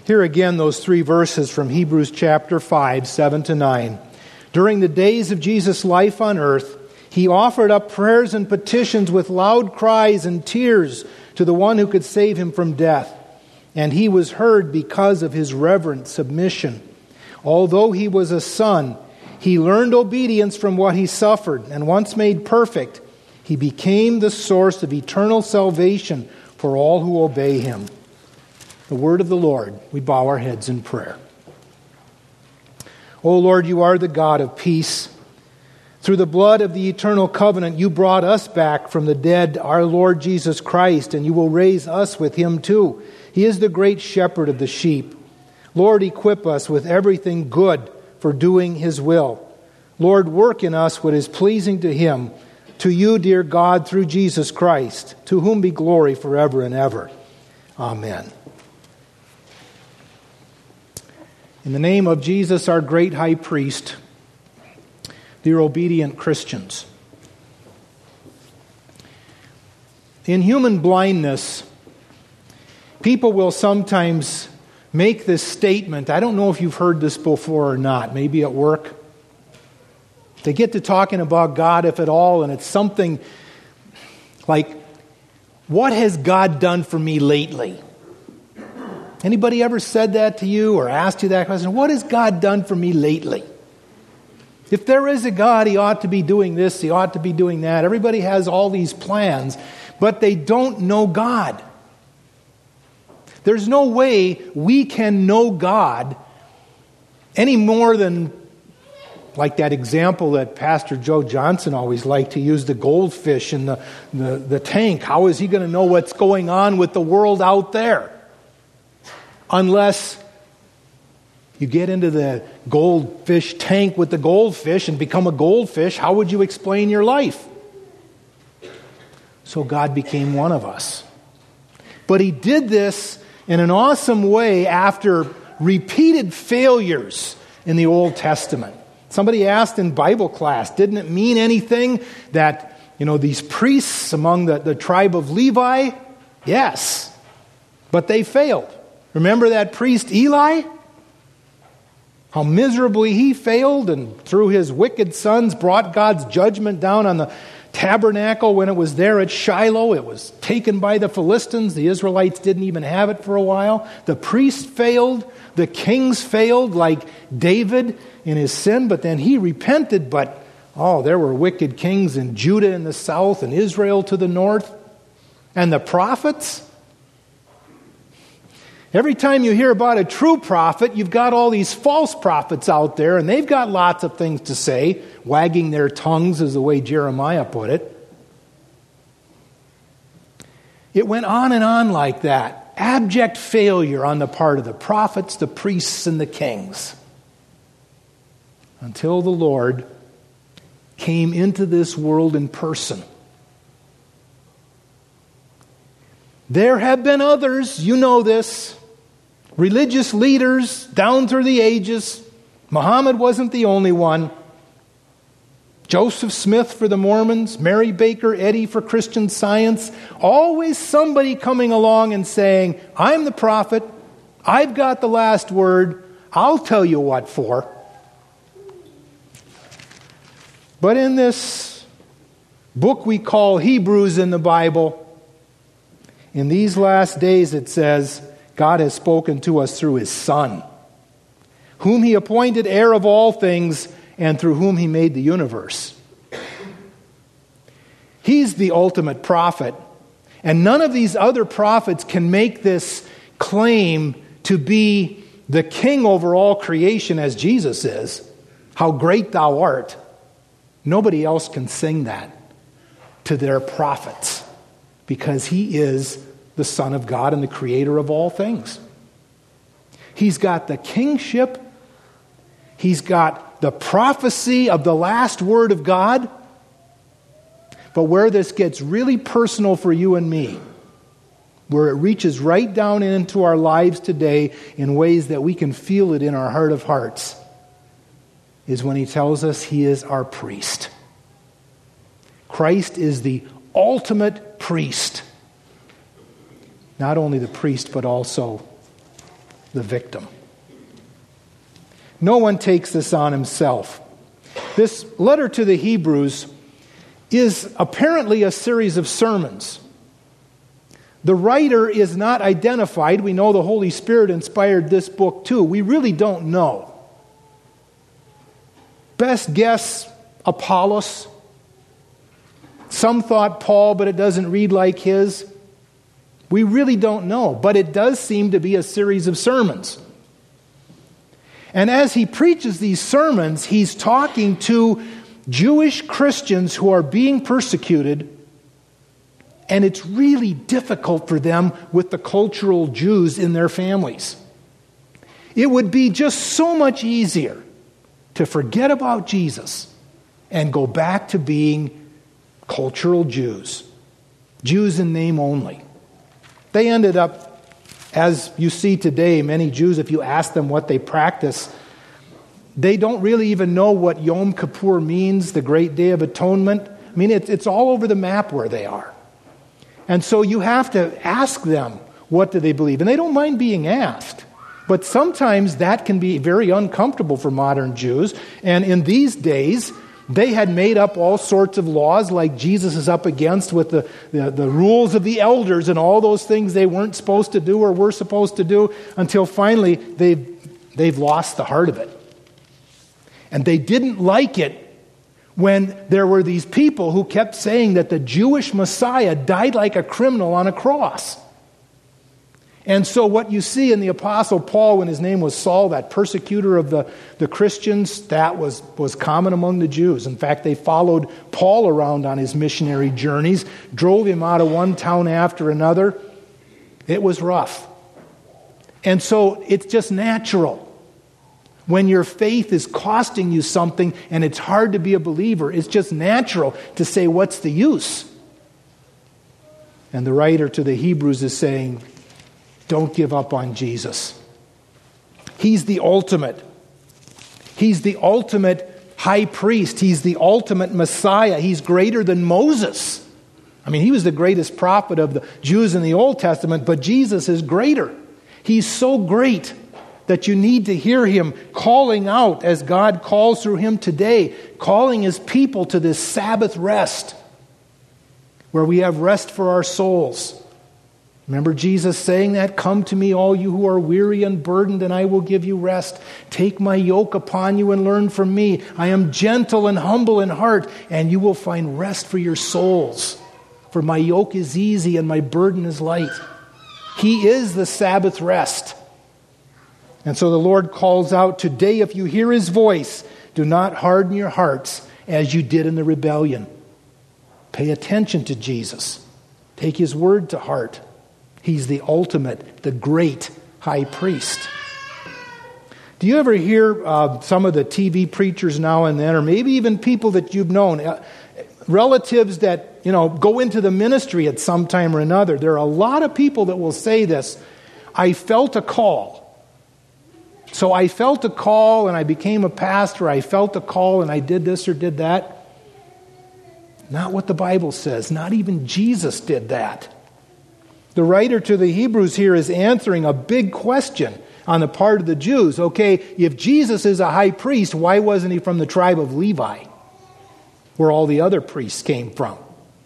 Here again, those three verses from Hebrews chapter 5, 7 to 9. During the days of Jesus' life on earth, he offered up prayers and petitions with loud cries and tears to the one who could save him from death. And he was heard because of his reverent submission. Although he was a son, he learned obedience from what he suffered, and once made perfect, he became the source of eternal salvation for all who obey him. The word of the Lord. We bow our heads in prayer. O Lord, you are the God of peace. Through the blood of the eternal covenant, you brought us back from the dead, our Lord Jesus Christ, and you will raise us with him too. He is the great shepherd of the sheep. Lord, equip us with everything good for doing his will. Lord, work in us what is pleasing to him, to you, dear God, through Jesus Christ, to whom be glory forever and ever. Amen. In the name of Jesus, our great high priest, dear obedient Christians, in human blindness, people will sometimes make this statement. I don't know if you've heard this before or not, maybe at work. They get to talking about God, if at all, and it's something like, what has God done for me lately? Anybody ever said that to you or asked you that question? What has God done for me lately? If there is a God, he ought to be doing this, he ought to be doing that. Everybody has all these plans, but they don't know God. There's no way we can know God any more than, like that example that Pastor Joe Johnson always liked to use, the goldfish in the tank. How is he going to know what's going on with the world out there? Unless you get into the goldfish tank with the goldfish and become a goldfish, how would you explain your life? So God became one of us. But he did this in an awesome way after repeated failures in the Old Testament. Somebody asked in Bible class, didn't it mean anything that, these priests among the tribe of Levi? Yes, but they failed. Remember that priest Eli? How miserably he failed, and through his wicked sons brought God's judgment down on the tabernacle when it was there at Shiloh. It was taken by the Philistines. The Israelites didn't even have it for a while. The priests failed. The kings failed, like David in his sin, but then he repented. But, there were wicked kings in Judah in the south and Israel to the north. And the prophets? Every time you hear about a true prophet, you've got all these false prophets out there, and they've got lots of things to say, wagging their tongues is the way Jeremiah put it. It went on and on like that. Abject failure on the part of the prophets, the priests, and the kings. Until the Lord came into this world in person. There have been others, you know this, religious leaders down through the ages. Muhammad wasn't the only one. Joseph Smith for the Mormons, Mary Baker Eddy for Christian Science. Always somebody coming along and saying, I'm the prophet, I've got the last word, I'll tell you what for. But in this book we call Hebrews in the Bible, in these last days, it says, God has spoken to us through his Son, whom he appointed heir of all things, and through whom he made the universe. He's the ultimate prophet, and none of these other prophets can make this claim to be the king over all creation as Jesus is. How great thou art. Nobody else can sing that to their prophets, because he is the Son of God and the creator of all things. He's got the kingship. He's got the prophecy of the last word of God. But where this gets really personal for you and me, where it reaches right down into our lives today in ways that we can feel it in our heart of hearts, is when he tells us he is our priest. Christ is the ultimate priest. Not only the priest, but also the victim. No one takes this on himself. This letter to the Hebrews is apparently a series of sermons. The writer is not identified. We know the Holy Spirit inspired this book too. We really don't know. Best guess, Apollos. Some thought Paul, but it doesn't read like his. We really don't know, but it does seem to be a series of sermons. And as he preaches these sermons, he's talking to Jewish Christians who are being persecuted, and it's really difficult for them with the cultural Jews in their families. It would be just so much easier to forget about Jesus and go back to being cultural Jews. Jews in name only. They ended up, as you see today, many Jews, if you ask them what they practice, they don't really even know what Yom Kippur means, the Great Day of Atonement. I mean, it's all over the map where they are. And so you have to ask them, what do they believe? And they don't mind being asked. But sometimes that can be very uncomfortable for modern Jews. And in these days, they had made up all sorts of laws like Jesus is up against with the rules of the elders and all those things they weren't supposed to do or were supposed to do, until finally they've lost the heart of it. And they didn't like it when there were these people who kept saying that the Jewish Messiah died like a criminal on a cross. And so what you see in the Apostle Paul, when his name was Saul, that persecutor of the Christians, that was common among the Jews. In fact, they followed Paul around on his missionary journeys, drove him out of one town after another. It was rough. And so it's just natural. When your faith is costing you something and it's hard to be a believer, it's just natural to say, what's the use? And the writer to the Hebrews is saying, don't give up on Jesus. He's the ultimate. He's the ultimate high priest. He's the ultimate Messiah. He's greater than Moses. I mean, he was the greatest prophet of the Jews in the Old Testament, but Jesus is greater. He's so great that you need to hear him calling out as God calls through him today, calling his people to this Sabbath rest where we have rest for our souls. Remember Jesus saying that? Come to me, all you who are weary and burdened, and I will give you rest. Take my yoke upon you and learn from me. I am gentle and humble in heart, and you will find rest for your souls. For my yoke is easy and my burden is light. He is the Sabbath rest. And so the Lord calls out, today if you hear his voice, do not harden your hearts as you did in the rebellion. Pay attention to Jesus. Take his word to heart. He's the ultimate, the great high priest. Do you ever hear some of the TV preachers now and then, or maybe even people that you've known, relatives that, go into the ministry at some time or another? There are a lot of people that will say this, I felt a call. So I felt a call and I became a pastor. I felt a call and I did this or did that. Not what the Bible says. Not even Jesus did that. The writer to the Hebrews here is answering a big question on the part of the Jews. Okay, if Jesus is a high priest, why wasn't he from the tribe of Levi, where all the other priests came from?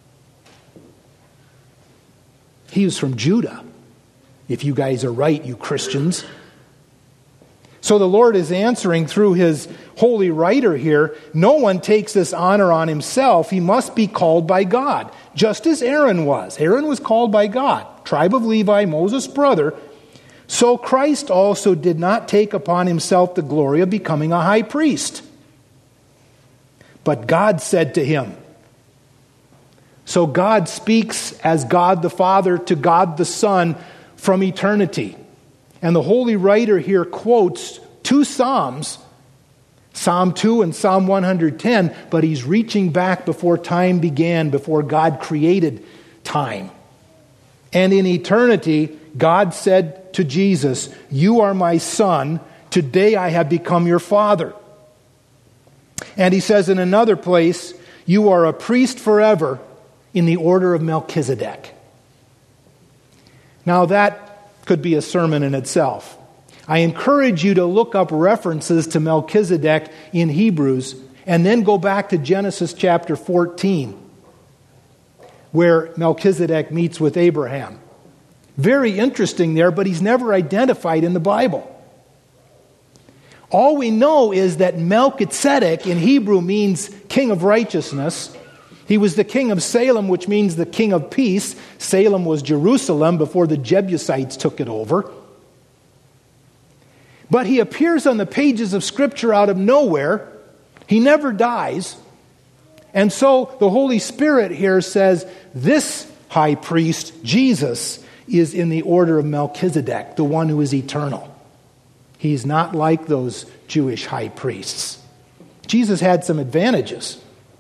He was from Judah. If you guys are right, you Christians. So the Lord is answering through his holy writer here, no one takes this honor on himself. He must be called by God, just as Aaron was. Aaron was called by God, tribe of Levi, Moses' brother. So Christ also did not take upon himself the glory of becoming a high priest. But God said to him. So God speaks as God the Father to God the Son from eternity. And the holy writer here quotes two Psalms, Psalm 2 and Psalm 110, but he's reaching back before time began, before God created time. And in eternity, God said to Jesus, you are my son, today I have become your father. And he says in another place, you are a priest forever in the order of Melchizedek. Now that could be a sermon in itself. I encourage you to look up references to Melchizedek in Hebrews and then go back to Genesis chapter 14, where Melchizedek meets with Abraham. Very interesting there, but he's never identified in the Bible. All we know is that Melchizedek in Hebrew means king of righteousness. He was the king of Salem, which means the king of peace. Salem was Jerusalem before the Jebusites took it over. But he appears on the pages of Scripture out of nowhere. He never dies. And so the Holy Spirit here says this high priest, Jesus, is in the order of Melchizedek, the one who is eternal. He's not like those Jewish high priests. Jesus had some advantages.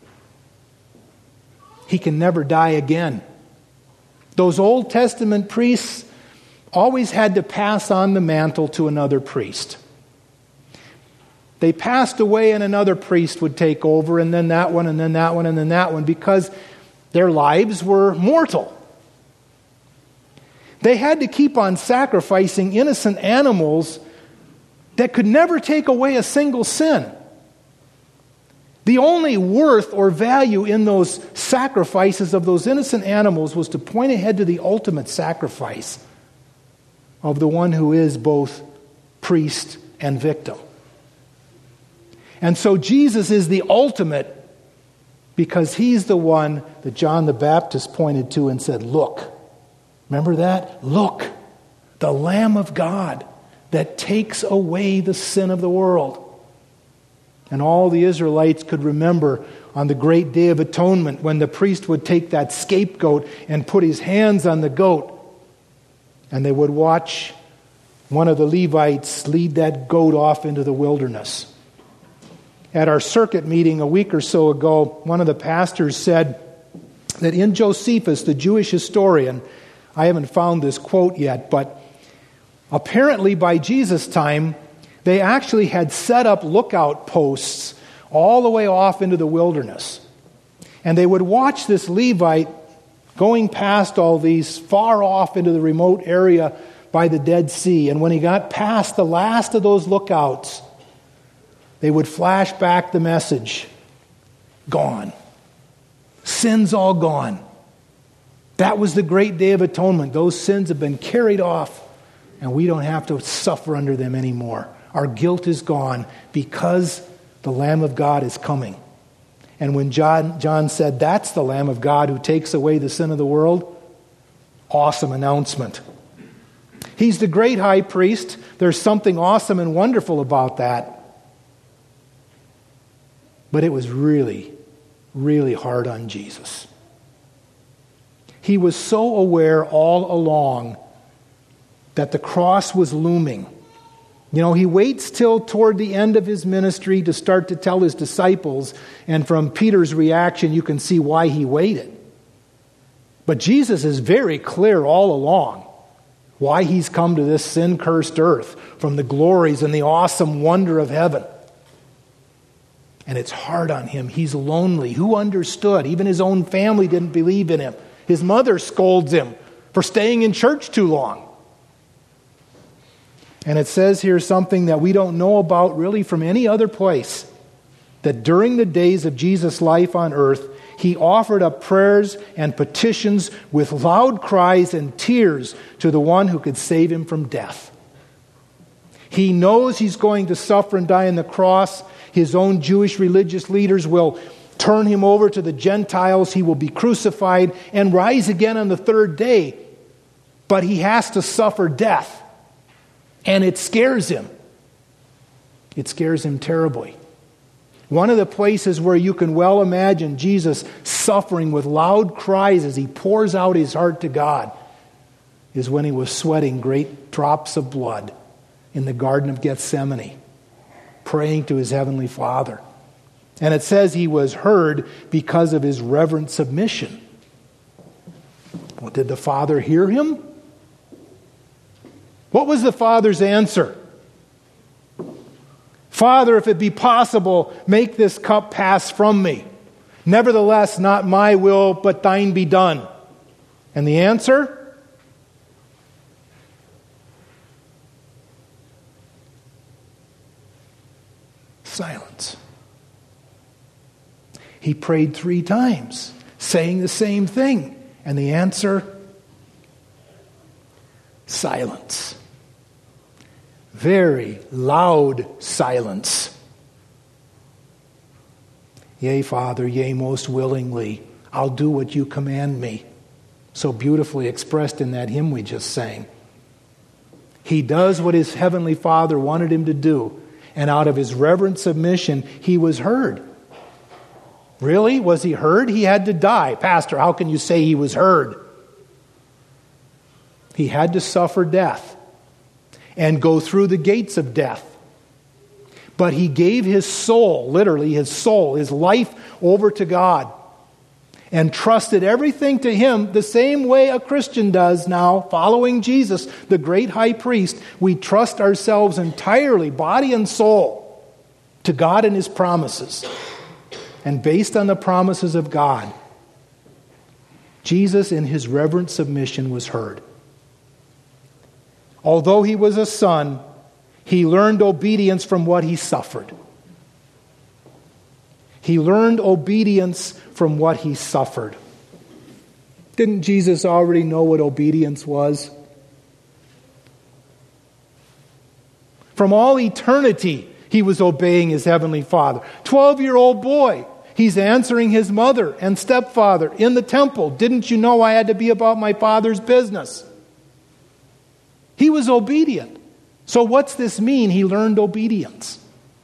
He can never die again. Those Old Testament priests always had to pass on the mantle to another priest. They passed away and another priest would take over, and then that one, and then that one, and then that one, because their lives were mortal. They had to keep on sacrificing innocent animals that could never take away a single sin. The only worth or value in those sacrifices of those innocent animals was to point ahead to the ultimate sacrifice of the one who is both priest and victim. And so Jesus is the ultimate because he's the one that John the Baptist pointed to and said, look. Remember that? Look, the Lamb of God that takes away the sin of the world. And all the Israelites could remember on the great Day of Atonement when the priest would take that scapegoat and put his hands on the goat. And they would watch one of the Levites lead that goat off into the wilderness. At our circuit meeting a week or so ago, one of the pastors said that in Josephus, the Jewish historian, I haven't found this quote yet, but apparently by Jesus' time, they actually had set up lookout posts all the way off into the wilderness. And they would watch this Levite going past all these far off into the remote area by the Dead Sea. And when he got past the last of those lookouts, they would flash back the message. Gone. Sin's all gone. That was the great Day of Atonement. Those sins have been carried off, and we don't have to suffer under them anymore. Our guilt is gone because the Lamb of God is coming. And when John said, that's the Lamb of God who takes away the sin of the world, awesome announcement. He's the great high priest. There's something awesome and wonderful about that. But it was really, really hard on Jesus. He was so aware all along that the cross was looming. You know, he waits till toward the end of his ministry to start to tell his disciples, and from Peter's reaction, you can see why he waited. But Jesus is very clear all along why he's come to this sin-cursed earth from the glories and the awesome wonder of heaven. And it's hard on him. He's lonely. Who understood? Even his own family didn't believe in him. His mother scolds him for staying in church too long. And it says here something that we don't know about really from any other place, that during the days of Jesus' life on earth, he offered up prayers and petitions with loud cries and tears to the one who could save him from death. He knows he's going to suffer and die on the cross. His own Jewish religious leaders will turn him over to the Gentiles. He will be crucified and rise again on the third day. But he has to suffer death. And it scares him. It scares him terribly. One of the places where you can well imagine Jesus suffering with loud cries as he pours out his heart to God is when he was sweating great drops of blood in the Garden of Gethsemane, praying to his heavenly Father. And it says he was heard because of his reverent submission. Well, did the Father hear him? What was the Father's answer? Father, if it be possible, make this cup pass from me. Nevertheless, not my will, but thine be done. And the answer? Silence. He prayed 3 times, saying the same thing. And the answer? Silence. Very loud silence. Yea, Father, yea, most willingly. I'll do what you command me. So beautifully expressed in that hymn we just sang. He does what his heavenly Father wanted him to do. And out of his reverent submission, he was heard. Really? Was he heard? He had to die. Pastor, how can you say he was heard? He had to suffer death and go through the gates of death. But he gave his soul, literally his soul, his life over to God and trusted everything to him the same way a Christian does now, following Jesus, the great high priest. We trust ourselves entirely, body and soul, to God and his promises. And based on the promises of God, Jesus in his reverent submission was heard. Although he was a son, he learned obedience from what he suffered. He learned obedience from what he suffered. Didn't Jesus already know what obedience was? From all eternity, he was obeying his heavenly Father. 12-year-old boy, he's answering his mother and stepfather in the temple. Didn't you know I had to be about my Father's business? He was obedient. So what's this mean? He learned obedience.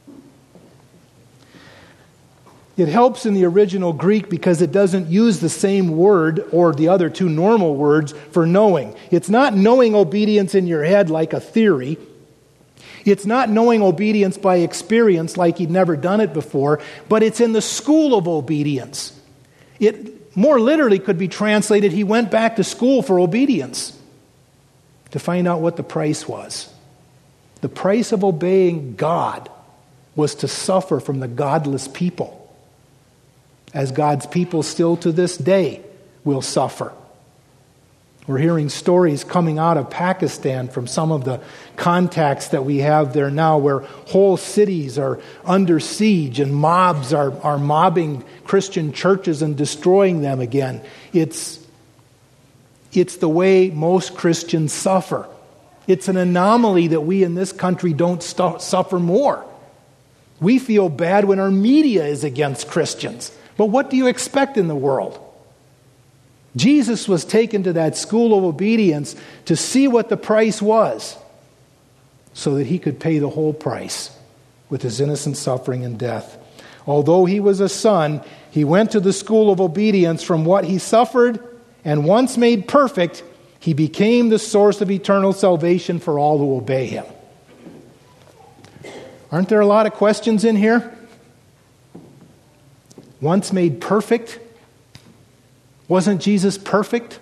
It helps in the original Greek because it doesn't use the same word or the other 2 normal words for knowing. It's not knowing obedience in your head like a theory. It's not knowing obedience by experience like he'd never done it before, but it's in the school of obedience. It more literally could be translated, he went back to school for obedience to find out what the price was. The price of obeying God was to suffer from the godless people, as God's people still to this day will suffer. We're hearing stories coming out of Pakistan from some of the contacts that we have there now, where whole cities are under siege and mobs are mobbing Christian churches and destroying them again. It's the way most Christians suffer. It's an anomaly that we in this country don't suffer more. We feel bad when our media is against Christians. But what do you expect in the world? Jesus was taken to that school of obedience to see what the price was, so that he could pay the whole price with his innocent suffering and death. Although he was a son, he went to the school of obedience from what he suffered, and once made perfect, he became the source of eternal salvation for all who obey him. Aren't there a lot of questions in here? Once made perfect? Wasn't Jesus perfect?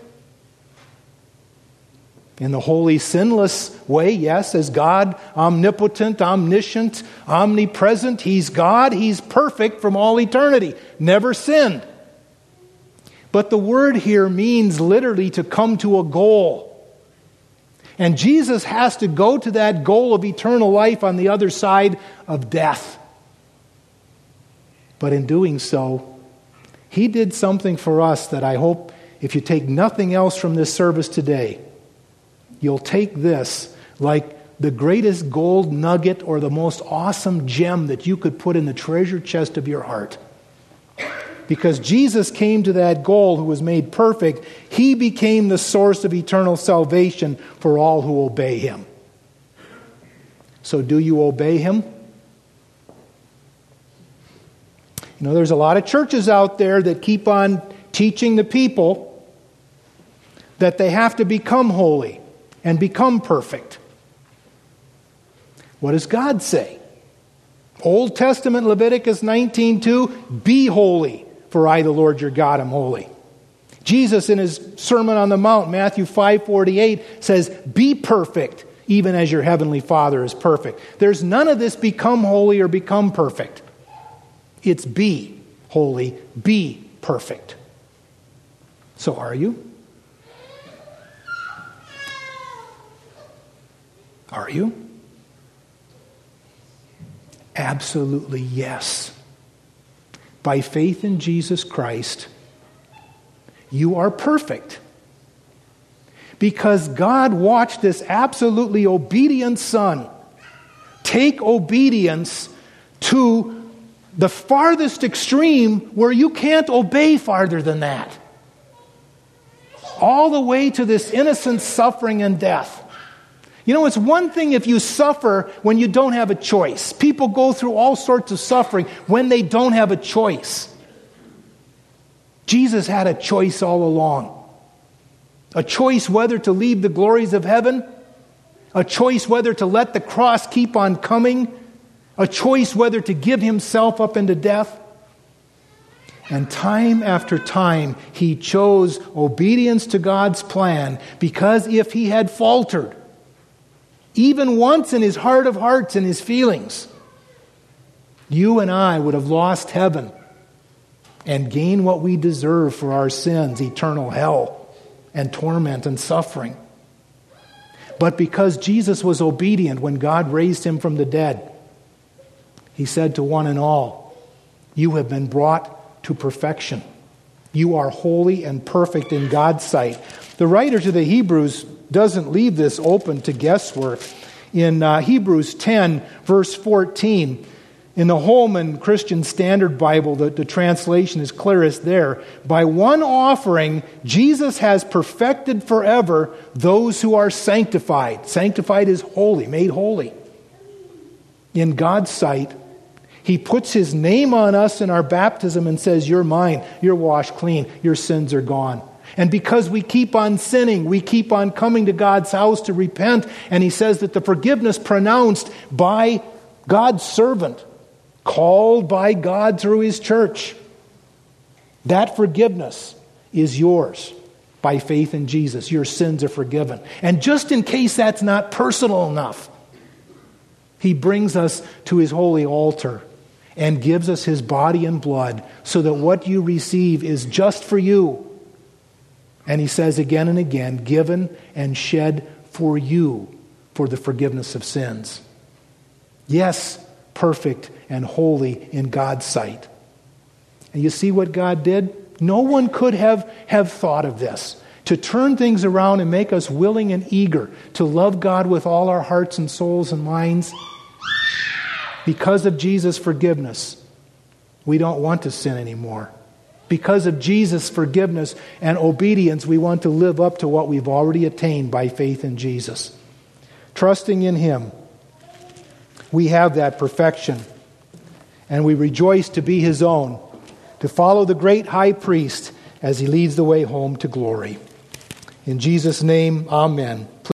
In the holy, sinless way, yes, as God, omnipotent, omniscient, omnipresent. He's God, he's perfect from all eternity, never sinned. But the word here means literally to come to a goal. And Jesus has to go to that goal of eternal life on the other side of death. But in doing so, he did something for us that I hope, if you take nothing else from this service today, you'll take this like the greatest gold nugget or the most awesome gem that you could put in the treasure chest of your heart. Because Jesus came to that goal who was made perfect, he became the source of eternal salvation for all who obey him. So do you obey him? You know, there's a lot of churches out there that keep on teaching the people that they have to become holy and become perfect. What does God say? Old Testament, Leviticus 19:2, be holy, for I, the Lord your God, am holy. Jesus, in his Sermon on the Mount, Matthew 5:48, says, be perfect, even as your heavenly Father is perfect. There's none of this become holy or become perfect. It's be holy, be perfect. So are you? Are you? Absolutely yes. By faith in Jesus Christ, you are perfect. Because God watched this absolutely obedient Son take obedience to the farthest extreme where you can't obey farther than that. All the way to this innocent suffering and death. You know, it's one thing if you suffer when you don't have a choice. People go through all sorts of suffering when they don't have a choice. Jesus had a choice all along. A choice whether to leave the glories of heaven. A choice whether to let the cross keep on coming. A choice whether to give himself up into death. And time after time, he chose obedience to God's plan, because if he had faltered, even once in his heart of hearts and his feelings, you and I would have lost heaven and gained what we deserve for our sins, eternal hell and torment and suffering. But because Jesus was obedient when God raised him from the dead, he said to one and all, you have been brought to perfection. You are holy and perfect in God's sight. The writer to the Hebrews doesn't leave this open to guesswork. In Hebrews 10, verse 14, in the Holman Christian Standard Bible, the translation is clearest there. By one offering, Jesus has perfected forever those who are sanctified. Sanctified is holy, made holy. In God's sight, he puts his name on us in our baptism and says, you're mine, you're washed clean, your sins are gone. And because we keep on sinning, we keep on coming to God's house to repent. And he says that the forgiveness pronounced by God's servant, called by God through his church, that forgiveness is yours by faith in Jesus. Your sins are forgiven. And just in case that's not personal enough, he brings us to his holy altar and gives us his body and blood so that what you receive is just for you. And he says again and again, given and shed for you for the forgiveness of sins. Yes, perfect and holy in God's sight. And you see what God did? No one could have thought of this. To turn things around and make us willing and eager to love God with all our hearts and souls and minds. Because of Jesus' forgiveness, we don't want to sin anymore. Because of Jesus' forgiveness and obedience, we want to live up to what we've already attained by faith in Jesus. Trusting in him, we have that perfection. And we rejoice to be his own, to follow the great high priest as he leads the way home to glory. In Jesus' name, amen.